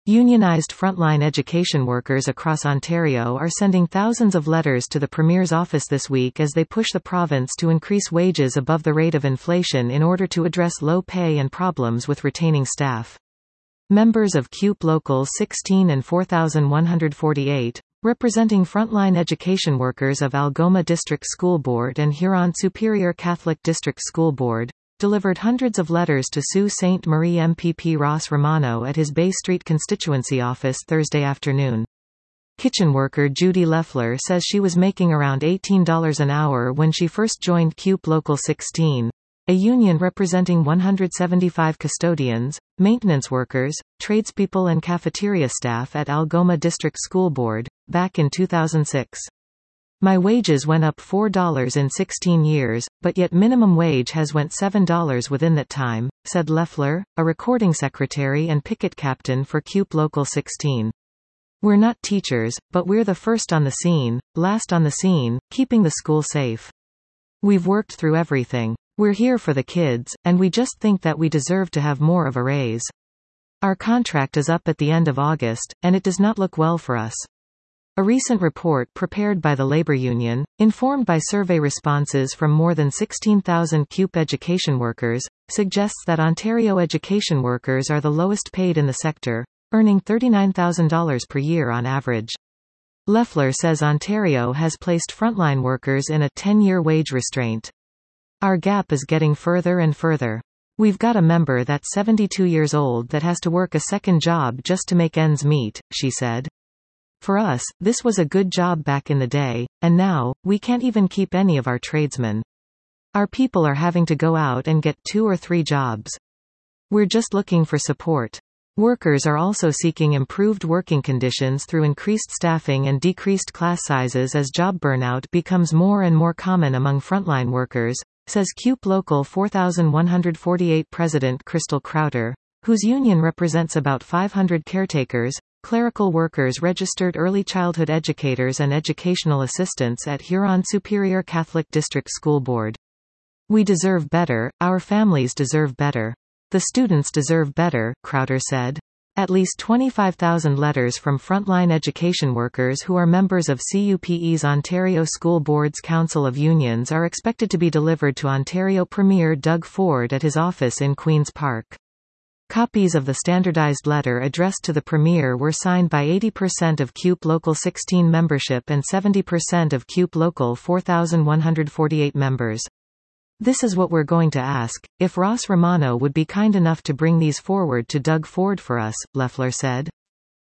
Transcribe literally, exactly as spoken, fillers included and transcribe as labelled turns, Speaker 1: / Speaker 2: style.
Speaker 1: Unionized frontline education workers across Ontario are sending thousands of letters to the Premier's office this week as they push the province to increase wages above the rate of inflation in order to address low pay and problems with retaining staff. Members of C U P Local sixteen and four thousand one hundred forty-eight, representing frontline education workers of Algoma District School Board and Huron Superior Catholic District School Board, delivered hundreds of letters to Sault Ste. Marie M P P Ross Romano at his Bay Street constituency office Thursday afternoon. Kitchen worker Judy Leffler says she was making around eighteen dollars an hour when she first joined C U P Local sixteen, a union representing one hundred seventy-five custodians, maintenance workers, tradespeople and cafeteria staff at Algoma District School Board, back in two thousand six. My wages went up four dollars in sixteen years, but yet minimum wage has went seven dollars within that time, said Leffler, a recording secretary and picket captain for C U P Local sixteen. We're not teachers, but we're the first on the scene, last on the scene, keeping the school safe. We've worked through everything. We're here for the kids, and we just think that we deserve to have more of a raise. Our contract is up at the end of August, and it does not look well for us. A recent report prepared by the Labour Union, informed by survey responses from more than sixteen thousand C U P education workers, suggests that Ontario education workers are the lowest paid in the sector, earning thirty-nine thousand dollars per year on average. Leffler says Ontario has placed frontline workers in a ten-year wage restraint. Our gap is getting further and further. We've got a member that's seventy-two years old that has to work a second job just to make ends meet, she said. For us, this was a good job back in the day, and now, we can't even keep any of our tradesmen. Our people are having to go out and get two or three jobs. We're just looking for support. Workers are also seeking improved working conditions through increased staffing and decreased class sizes as job burnout becomes more and more common among frontline workers, says C U P Local four thousand one hundred forty-eight President Crystal Crowder, whose union represents about five hundred caretakers, clerical workers, registered early childhood educators and educational assistants at Huron Superior Catholic District School Board. We deserve better, our families deserve better. The students deserve better, Crowder said. At least twenty-five thousand letters from frontline education workers who are members of C U P E's Ontario School Boards Council of Unions are expected to be delivered to Ontario Premier Doug Ford at his office in Queen's Park. Copies of the standardized letter addressed to the Premier were signed by eighty percent of C U P Local sixteen membership and seventy percent of C U P Local four thousand one hundred forty-eight members. This is what we're going to ask, if Ross Romano would be kind enough to bring these forward to Doug Ford for us, Leffler said.